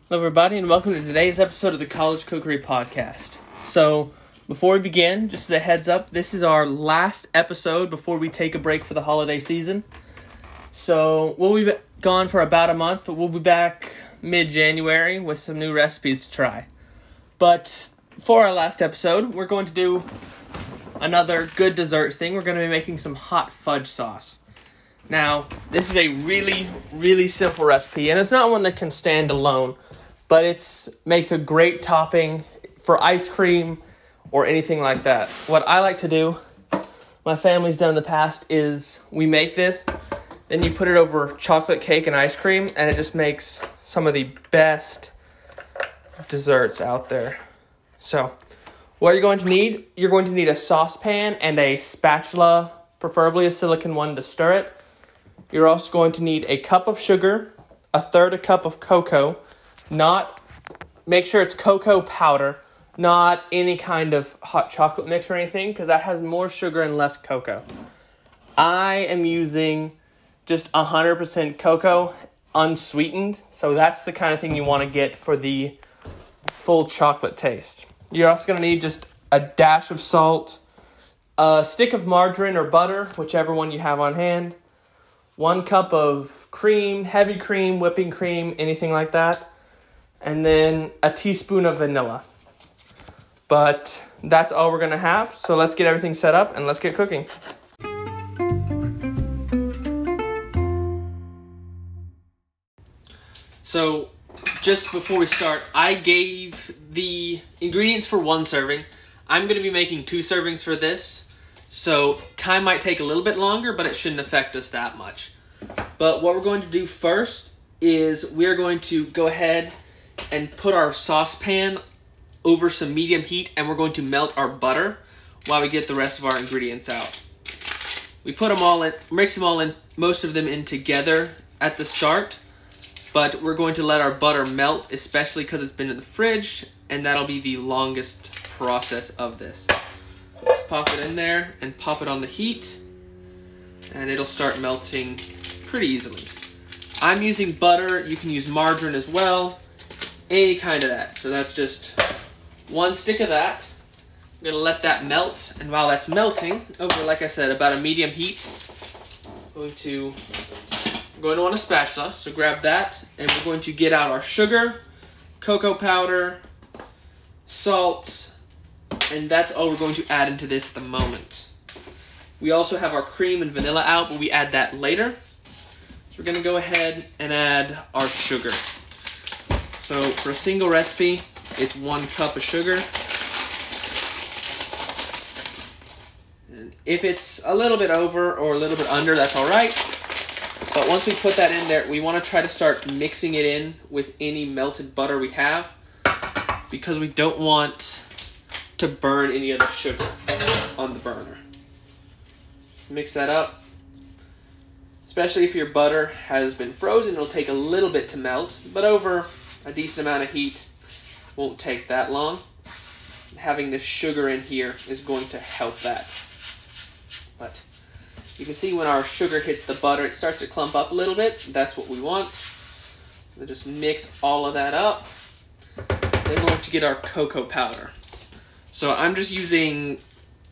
Hello everybody and welcome to today's episode of the College Cookery Podcast. So, before we begin, just as a heads up, this is our last episode before we take a break for the holiday season. So, we'll be gone for about a month, but we'll be back mid-January with some new recipes to try. But, for our last episode, we're going to do another good dessert thing. We're going to be making some hot fudge sauce. Now, this is a really simple recipe, and it's not one that can stand alone, but makes a great topping for ice cream or anything like that. What I like to do, my family's done in the past, is we make this, then you put it over chocolate cake and ice cream, and it just makes some of the best desserts out there. So, what you're going to need a saucepan and a spatula, preferably a silicone one, to stir it. You're also going to need a cup of sugar, a third a cup of cocoa, make sure it's cocoa powder, not any kind of hot chocolate mix or anything, because that has more sugar and less cocoa. I am using just 100% cocoa, unsweetened, so that's the kind of thing you want to get for the full chocolate taste. You're also going to need just a dash of salt, a stick of margarine or butter, whichever one you have on hand, 1 cup of cream, heavy cream, whipping cream, anything like that, and then a teaspoon of vanilla. But that's all we're going to have, so let's get everything set up and let's get cooking. So, just before we start, I gave the ingredients for 1 serving. I'm going to be making 2 servings for this. So, time might take a little bit longer, but it shouldn't affect us that much. But what we're going to do first is we're going to go ahead and put our saucepan over some medium heat, and we're going to melt our butter while we get the rest of our ingredients out. We put them all in, mix them all in, most of them in together at the start, but we're going to let our butter melt, especially because it's been in the fridge, and that'll be the longest process of this. Just pop it in there and pop it on the heat, and it'll start melting pretty easily. I'm using butter. You can use margarine as well, any kind of that. So that's just 1 stick of that. I'm going to let that melt, and while that's melting, over, like I said, about a medium heat, I'm going to want a spatula, so grab that, and we're going to get out our sugar, cocoa powder, salt, and that's all we're going to add into this at the moment. We also have our cream and vanilla out, but we add that later. So we're going to go ahead and add our sugar. So for a single recipe, it's 1 cup of sugar. And if it's a little bit over or a little bit under, that's all right. But once we put that in there, we want to try to start mixing it in with any melted butter we have, because we don't want to burn any of the sugar on the burner. Mix that up. Especially if your butter has been frozen, it'll take a little bit to melt, but over a decent amount of heat won't take that long. Having this sugar in here is going to help that. But you can see when our sugar hits the butter, it starts to clump up a little bit. That's what we want. So just mix all of that up. Then we're going to get our cocoa powder. So I'm just using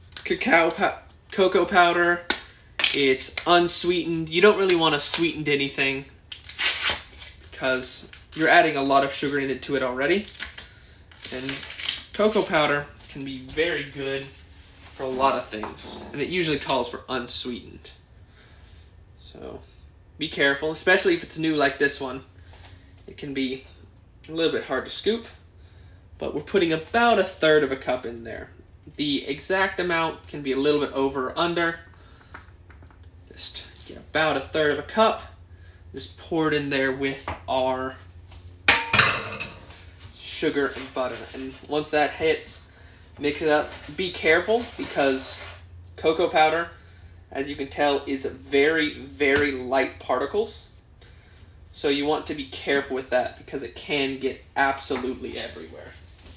cocoa powder. It's unsweetened. You don't really want to sweeten anything because you're adding a lot of sugar into it already. And cocoa powder can be very good for a lot of things, and it usually calls for unsweetened. So be careful, especially if it's new like this one. It can be a little bit hard to scoop, but we're putting about 1/3 of a cup in there. The exact amount can be a little bit over or under. Just get about 1/3 of a cup. Just pour it in there with our sugar and butter. And once that hits, mix it up. Be careful, because cocoa powder, as you can tell, is very light particles. So you want to be careful with that, because it can get absolutely everywhere.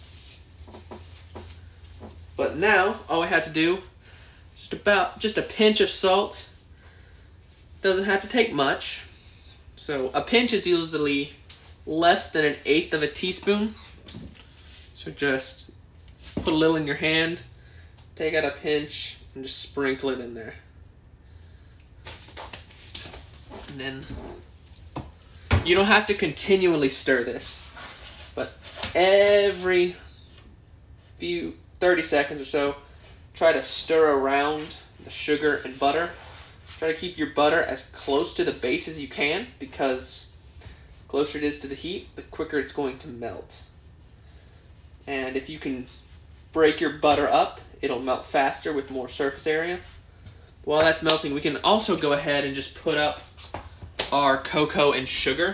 But now, all I had to do, just a pinch of salt. Doesn't have to take much. So a pinch is usually less than 1/8 of a teaspoon. So just put a little in your hand, take out a pinch, and just sprinkle it in there. And then you don't have to continually stir this, but every 30 seconds or so, try to stir around the sugar and butter. Try to keep your butter as close to the base as you can, because the closer it is to the heat, the quicker it's going to melt. And if you can break your butter up, it'll melt faster with more surface area. While that's melting, we can also go ahead and just put up our cocoa and sugar.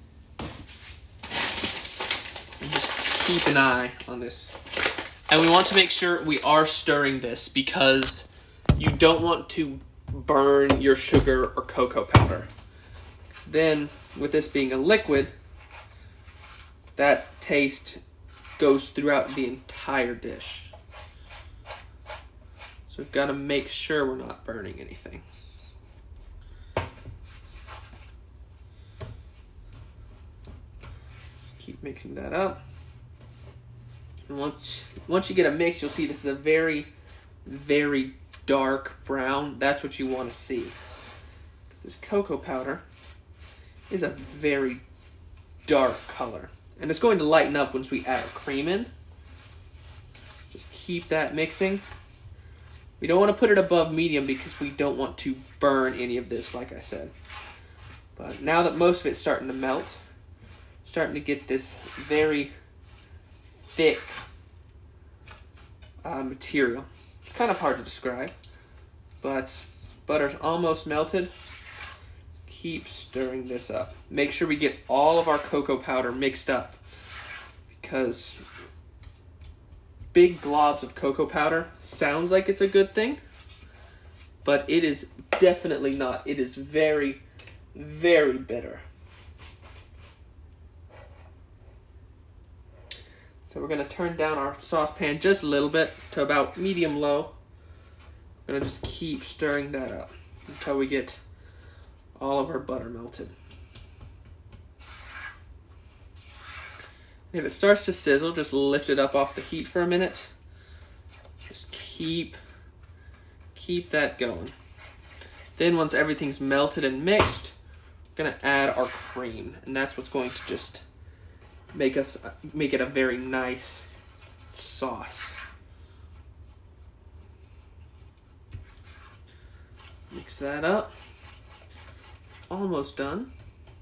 And just keep an eye on this. And we want to make sure we are stirring this, because you don't want to burn your sugar or cocoa powder. Then, with this being a liquid, that taste goes throughout the entire dish. So we've got to make sure we're not burning anything. Just keep mixing that up. And once you get a mix, you'll see this is a very, very dark brown. That's what you want to see. This cocoa powder is a very dark color. And it's going to lighten up once we add our cream in. Just keep that mixing. We don't want to put it above medium because we don't want to burn any of this, like I said. But now that most of it's starting to melt, starting to get this very thick material. It's kind of hard to describe, but butter's almost melted. Keep stirring this up. Make sure we get all of our cocoa powder mixed up, because big globs of cocoa powder sounds like it's a good thing, but it is definitely not. It is very, very bitter. So we're going to turn down our saucepan just a little bit to about medium-low. We're going to just keep stirring that up until we get all of our butter melted. If it starts to sizzle, just lift it up off the heat for a minute. Just keep that going. Then once everything's melted and mixed, we're going to add our cream. And that's what's going to just make it a very nice sauce. Mix that up. Almost done.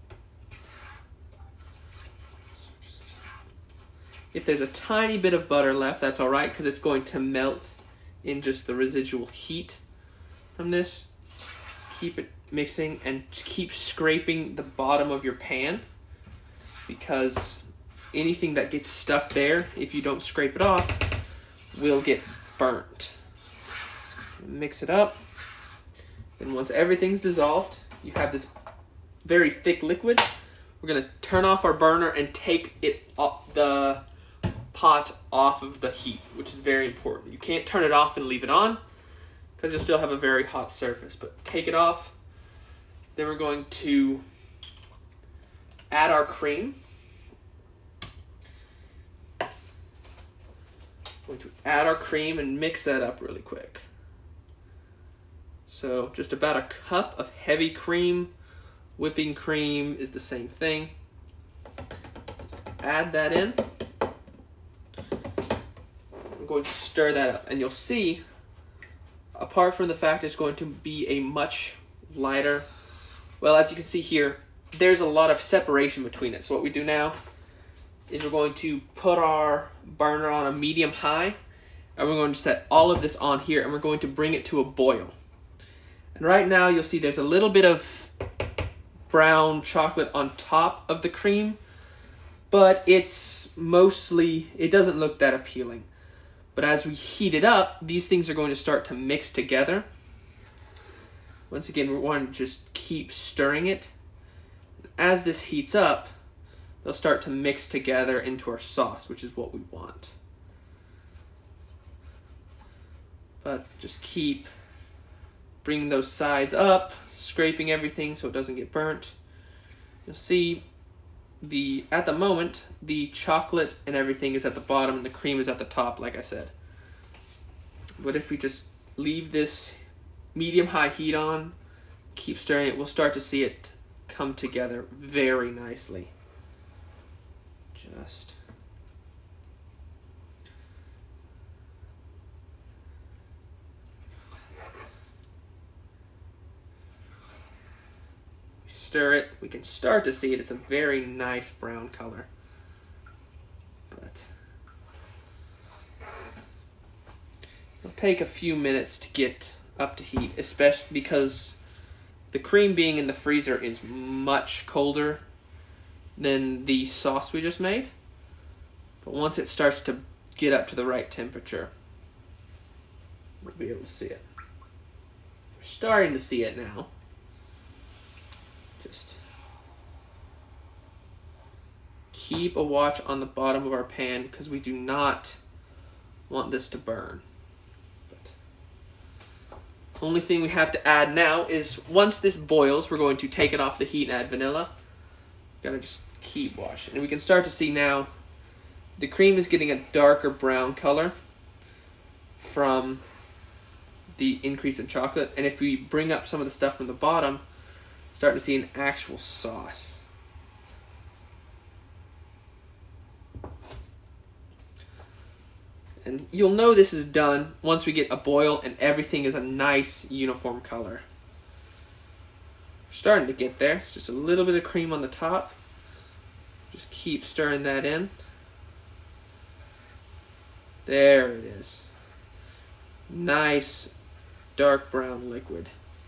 If there's a tiny bit of butter left, that's alright, because it's going to melt in just the residual heat from this. Just keep it mixing and just keep scraping the bottom of your pan, because anything that gets stuck there, if you don't scrape it off, will get burnt. Mix it up. Then once everything's dissolved, you have this very thick liquid. We're going to turn off our burner and take the pot off of the heat, which is very important. You can't turn it off and leave it on, because you'll still have a very hot surface. But take it off. Then we're going to add our cream. Going to add our cream and mix that up really quick. So just about a cup of heavy cream. Whipping cream is the same thing. Just add that in. I'm going to stir that up, and you'll see, apart from the fact it's going to be a much lighter, well, as you can see here, there's a lot of separation between it. So what we do now is we're going to put our burner on a medium high, and we're going to set all of this on here, and we're going to bring it to a boil. And right now you'll see there's a little bit of brown chocolate on top of the cream, but it doesn't look that appealing. But as we heat it up, these things are going to start to mix together. Once again, we want to just keep stirring it. As this heats up, they'll start to mix together into our sauce, which is what we want. But just keep bringing those sides up, scraping everything so it doesn't get burnt. You'll see at the moment, the chocolate and everything is at the bottom and the cream is at the top, like I said. But if we just leave this medium-high heat on, keep stirring it, we'll start to see it come together very nicely. Just stir it, we can start to see it. It's a very nice brown color. But it'll take a few minutes to get up to heat, especially because the cream being in the freezer is much colder than the sauce we just made. But once it starts to get up to the right temperature, we'll be able to see it. We're starting to see it now. Just keep a watch on the bottom of our pan because we do not want this to burn. But only thing we have to add now is once this boils, we're going to take it off the heat and add vanilla. Gotta just keep washing. And we can start to see now the cream is getting a darker brown color from the increase in chocolate. And if we bring up some of the stuff from the bottom, starting to see an actual sauce. And you'll know this is done once we get a boil and everything is a nice uniform color. We're starting to get there. It's just a little bit of cream on the top. Just keep stirring that in. There it is. Nice dark brown liquid.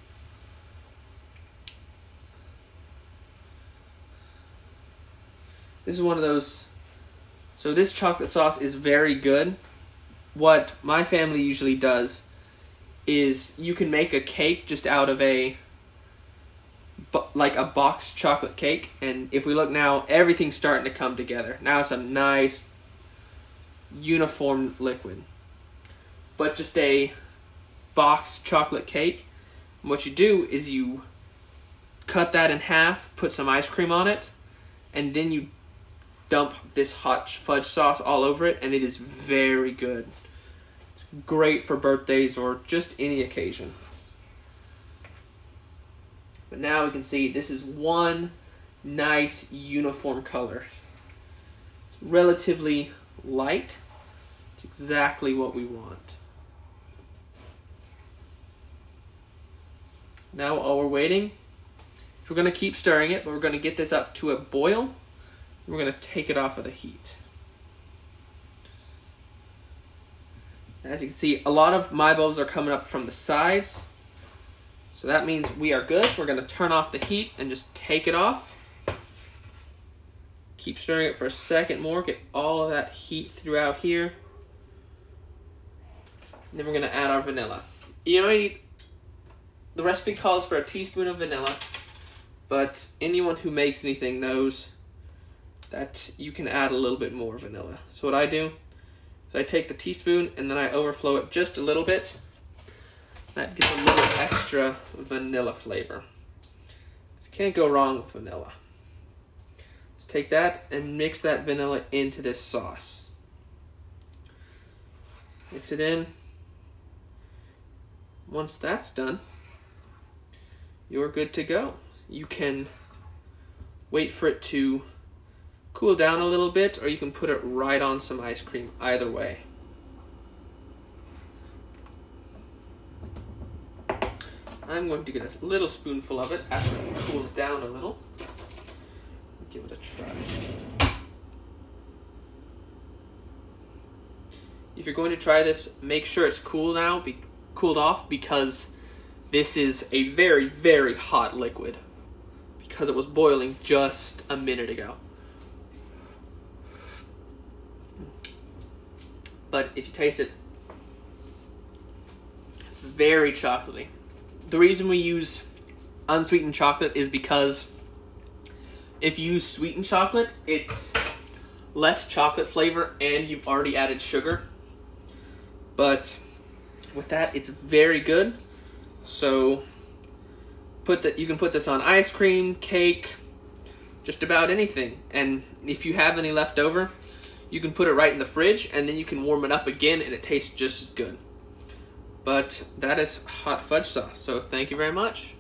This is one of those. So this chocolate sauce is very good. What my family usually does is you can make a cake just out of like a boxed chocolate cake. And if we look now, everything's starting to come together. Now it's a nice uniform liquid. But just a boxed chocolate cake, what you do is you cut that in half, put some ice cream on it, and then you dump this hot fudge sauce all over it, and it is very good. It's great for birthdays or just any occasion. But now we can see this is one nice uniform color. It's relatively light. It's exactly what we want. Now while we're waiting, we're going to keep stirring it, but we're going to get this up to a boil. We're going to take it off of the heat. As you can see, a lot of my bubbles are coming up from the sides. So that means we are good. We're going to turn off the heat and just take it off. Keep stirring it for a second more. Get all of that heat throughout here. And then we're going to add our vanilla. You know, the recipe calls for a teaspoon of vanilla, but anyone who makes anything knows that you can add a little bit more vanilla. So what I do is I take the teaspoon and then I overflow it just a little bit. That gives a little extra vanilla flavor. So can't go wrong with vanilla. Just take that and mix that vanilla into this sauce. Mix it in. Once that's done, you're good to go. You can wait for it to cool down a little bit, or you can put it right on some ice cream, either way. I'm going to get a little spoonful of it after it cools down a little. Give it a try. If you're going to try this, make sure it's cooled off, because this is a very, very hot liquid, because it was boiling just a minute ago. But if you taste it, it's very chocolatey. The reason we use unsweetened chocolate is because if you use sweetened chocolate, it's less chocolate flavor and you've already added sugar. But with that, it's very good. So you can put this on ice cream, cake, just about anything. And if you have any left over, you can put it right in the fridge, and then you can warm it up again, and it tastes just as good. But that is hot fudge sauce, so thank you very much.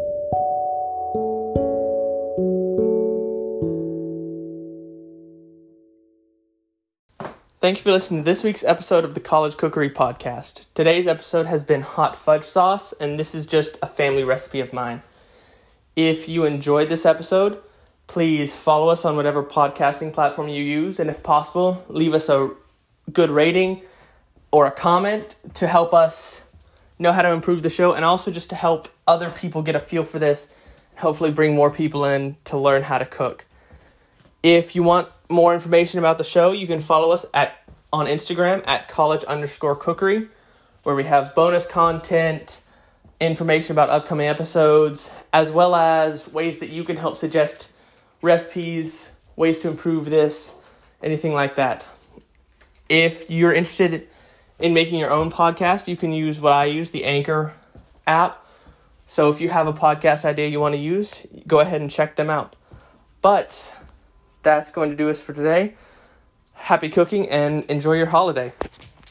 Thank you for listening to this week's episode of the College Cookery Podcast. Today's episode has been hot fudge sauce, and this is just a family recipe of mine. If you enjoyed this episode, please follow us on whatever podcasting platform you use, and if possible, leave us a good rating or a comment to help us know how to improve the show, and also just to help other people get a feel for this, and hopefully bring more people in to learn how to cook. If you want more information about the show, you can follow us on Instagram at college_cookery, where we have bonus content, information about upcoming episodes, as well as ways that you can help suggest recipes, ways to improve this, anything like that. If you're interested in making your own podcast, you can use what I use, the Anchor app. So if you have a podcast idea you want to use, go ahead and check them out. But that's going to do us for today. Happy cooking and enjoy your holiday.